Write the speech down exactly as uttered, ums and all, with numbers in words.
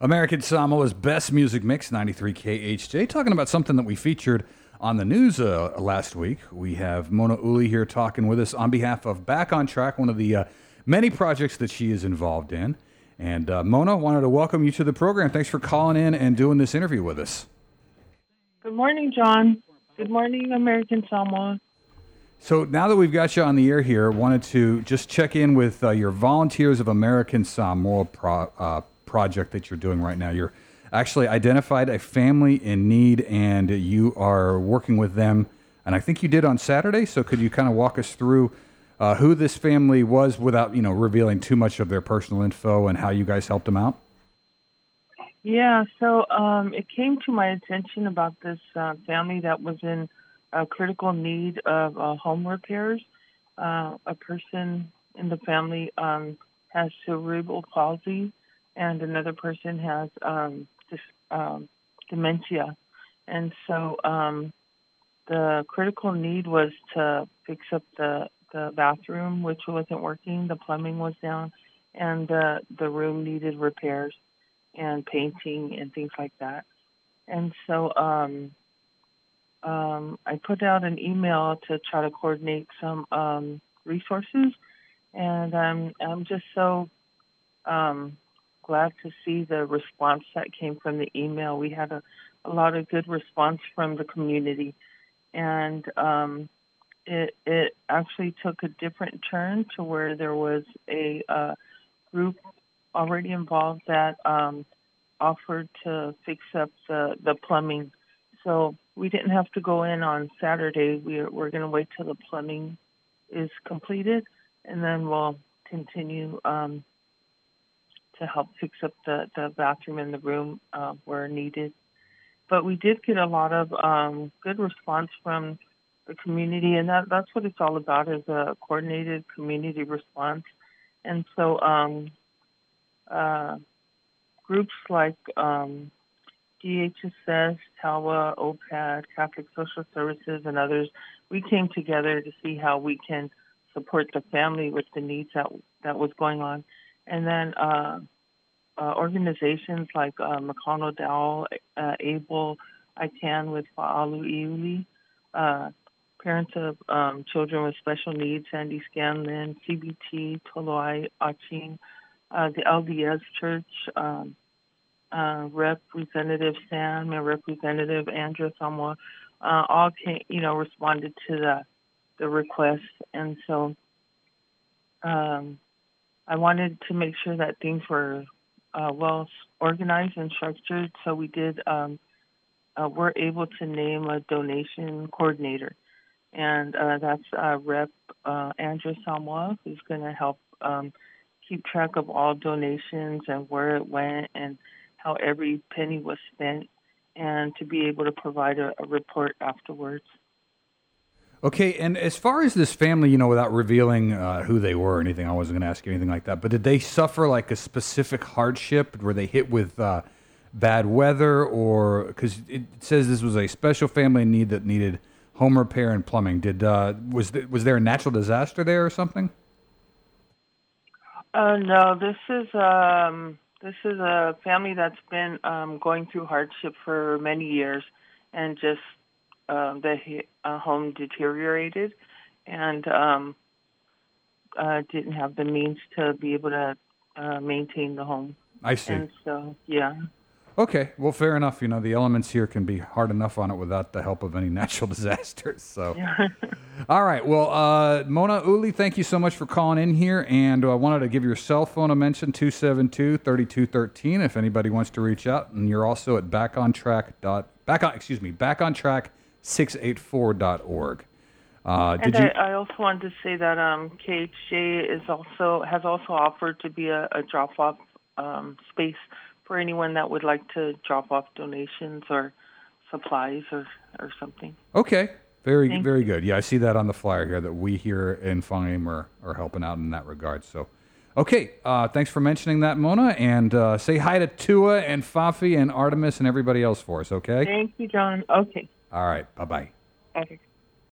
American Samoa's best music mix, ninety-three K H J, talking about something that we featured on the news uh, last week. We have Mona Uli here talking with us on behalf of Back on Track, one of the uh, many projects that she is involved in. And uh, Mona, wanted to welcome you to the program. Thanks for calling in and doing this interview with us. Good morning, John. Good morning, American Samoa. So now that we've got you on the air here, wanted to just check in with uh, your Volunteers of American Samoa pro, uh, project that you're doing right now. You're actually identified a family in need, and you are working with them, and I think you did on Saturday. So could you kind of walk us through uh, who this family was without, you know, revealing too much of their personal info and how you guys helped them out? Yeah, so um, it came to my attention about this uh, family that was in a critical need of uh, home repairs. Uh, a person in the family um, has cerebral palsy, and another person has um, this, um, dementia. And so um, the critical need was to fix up the, the bathroom, which wasn't working. The plumbing was down, and uh, the room needed repairs and painting and things like that. And so um, um, I put out an email to try to coordinate some um, resources, and I'm, I'm just so um, glad to see the response that came from the email. We had a, a lot of good response from the community, and um, it, it actually took a different turn to where there was a uh, group already involved that um, offered to fix up the, the plumbing. So we didn't have to go in on Saturday. We're, we're going to wait till the plumbing is completed, and then we'll continue um, to help fix up the, the bathroom and the room uh, where needed. But we did get a lot of um, good response from the community, and that, that's what it's all about, is a coordinated community response. And so um, uh, groups like um, D H S S, TAWA, O P A D, Catholic Social Services, and others, we came together to see how we can support the family with the needs that that was going on. And then uh, uh, organizations like uh, McConnell Dowell, uh, Able, I Can with Fa'alu Iuli, uh, parents of um, children with special needs, Sandy Scanlon, C B T, Toloai Aching, uh, the L D S Church, um, uh, Representative Sam and Representative Andrea Samoa, uh, all came, you know, responded to the the request. And so um, I wanted to make sure that things were uh, well organized and structured. So we did, um, uh, we're able to name a donation coordinator. And uh, that's uh, Rep uh, Andrea Samoa, who's going to help um, keep track of all donations and where it went and how every penny was spent, and to be able to provide a, a report afterwards. Okay, and as far as this family, you know, without revealing uh, who they were or anything, I wasn't going to ask you anything like that, but did they suffer like a specific hardship? Were they hit with uh, bad weather, or, because it says this was a special family need that needed home repair and plumbing. Did uh, was th- was there a natural disaster there or something? Uh, no, this is um, this is a family that's been um, going through hardship for many years, and just uh, the uh, home deteriorated, and um, uh, didn't have the means to be able to uh, maintain the home. I see. And so, yeah. Okay, well, fair enough. You know, the elements here can be hard enough on it without the help of any natural disasters. So, Yeah. all right. Well, uh, Mona Uli, thank you so much for calling in here. And I uh, wanted to give your cell phone a mention, two seven two, three two one three, if anybody wants to reach out. And you're also at back on track dot back on excuse me back on track six eight four dot org. Uh, and did you? I, I also wanted to say that um, K H J is also has also offered to be a, a drop-off um, space for anyone that would like to drop off donations or supplies or, or something. Okay. Very, Thank very you. good. Yeah, I see that on the flyer here that we here in Fangame are, are helping out in that regard. So, okay. Uh, thanks for mentioning that, Mona. And uh, say hi to Tua and Fafi and Artemis and everybody else for us, okay? Thank you, John. Okay. All right. Bye-bye. Okay.